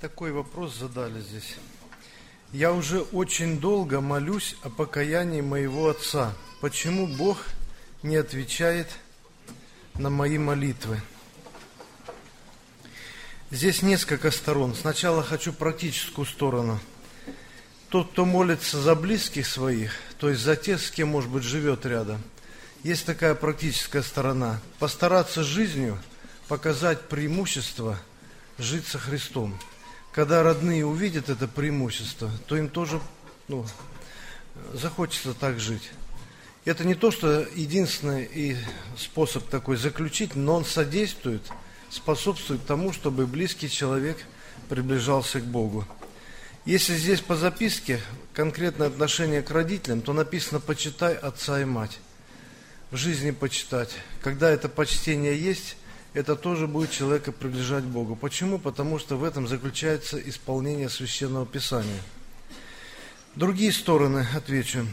Такой вопрос задали здесь. Я уже очень долго молюсь о покаянии моего отца. Почему Бог не отвечает на мои молитвы? Здесь несколько сторон. Сначала хочу практическую сторону. Тот, кто молится за близких своих, то есть за тех, с кем, может быть, живет рядом, есть такая практическая сторона. Постараться жизнью показать преимущество жить со Христом. Когда родные увидят это преимущество, то им тоже захочется так жить. Это не то, что единственный способ такой заключить, но он содействует, способствует тому, чтобы близкий человек приближался к Богу. Если здесь по записке конкретное отношение к родителям, то написано «почитай отца и мать». В жизни почитать. Когда это почтение есть, это тоже будет человека приближать к Богу. Почему? Потому что в этом заключается исполнение Священного Писания. Другие стороны отвечу.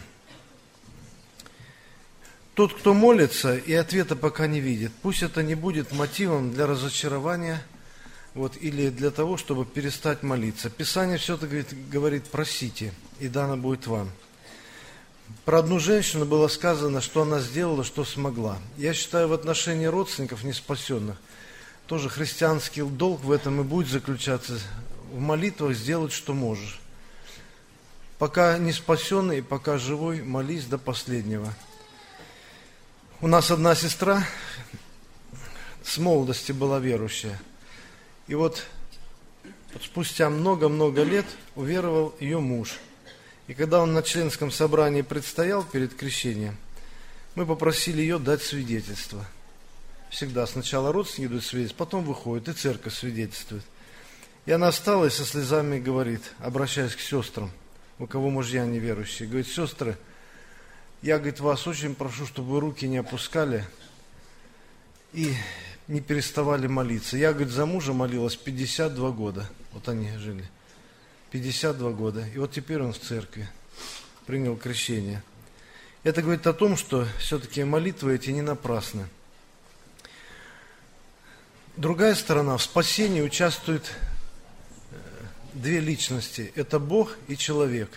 Тот, кто молится и ответа пока не видит, пусть это не будет мотивом для разочарования или для того, чтобы перестать молиться. Писание все-таки говорит «просите, и дано будет вам». Про одну женщину было сказано, что она сделала, что смогла. Я считаю, в отношении родственников неспасенных, тоже христианский долг в этом и будет заключаться, в молитвах сделать, что можешь. Пока не спасенный, пока живой, молись до последнего. У нас одна сестра с молодости была верующая. И вот спустя много-много лет уверовал ее муж. И когда он на членском собрании предстоял перед крещением, мы попросили ее дать свидетельство. Всегда сначала родственники дают свидетельство, потом выходит, и церковь свидетельствует. И она встала и со слезами говорит, обращаясь к сестрам, у кого мужья неверующие, говорит: сестры, я, говорит, вас очень прошу, чтобы вы руки не опускали и не переставали молиться. Я, говорит, за мужа молилась 52 года. Вот они жили. 52 года. И вот теперь он в церкви принял крещение. Это говорит о том, что все-таки молитвы эти не напрасны. Другая сторона. В спасении участвуют две личности. Это Бог и человек.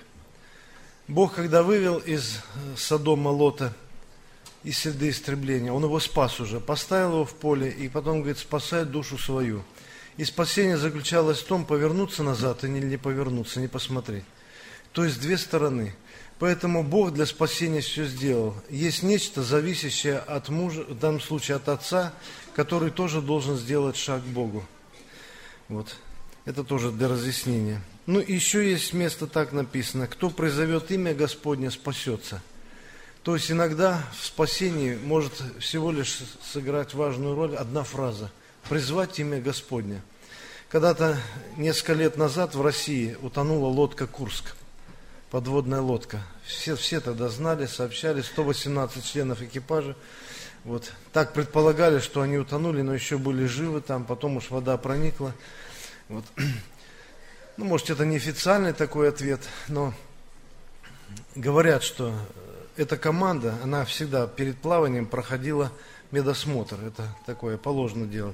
Бог, когда вывел из Содома Лота, из среды истребления, Он его спас уже, поставил его в поле, и потом, говорит, спасай душу свою. И спасение заключалось в том, повернуться назад или не повернуться, не посмотреть. То есть две стороны. Поэтому Бог для спасения все сделал. Есть нечто, зависящее от мужа, в данном случае от отца, который тоже должен сделать шаг к Богу. Вот. Это тоже для разъяснения. Ну, еще есть место, так написано: кто призовет имя Господне, спасется. То есть иногда в спасении может всего лишь сыграть важную роль одна фраза: призвать имя Господне. Когда-то, несколько лет назад в России утонула лодка «Курск», подводная лодка. Все тогда знали, сообщали, 118 членов экипажа. Вот. Так предполагали, что они утонули, но еще были живы там, потом уж вода проникла. Вот. Ну, может, это не официальный такой ответ, но говорят, что эта команда, она всегда перед плаванием проходила медосмотр. Это такое положено делать.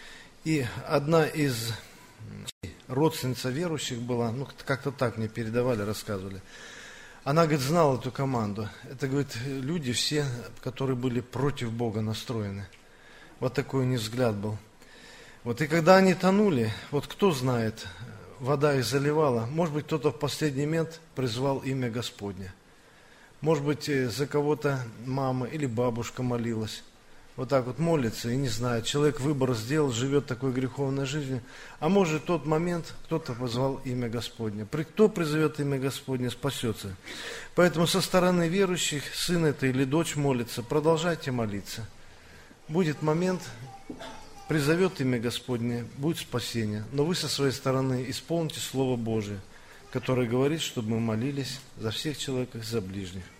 И одна из родственниц верующих была, как-то так мне передавали, рассказывали. Она, говорит, знала эту команду. Это, говорит, люди все, которые были против Бога настроены. Вот такой у них взгляд был. Вот, и когда они тонули, вот кто знает, вода их заливала, может быть, кто-то в последний момент призвал имя Господне. Может быть, за кого-то мама или бабушка молилась. Вот так вот молится и не знает. Человек выбор сделал, живет такой греховной жизнью. А может, в тот момент кто-то позвал имя Господне. Кто призовет имя Господне, спасется. Поэтому со стороны верующих, сын это или дочь молится, продолжайте молиться. Будет момент, призовет имя Господне, будет спасение. Но вы со своей стороны исполните Слово Божие, которое говорит, чтобы мы молились за всех человек и за ближних.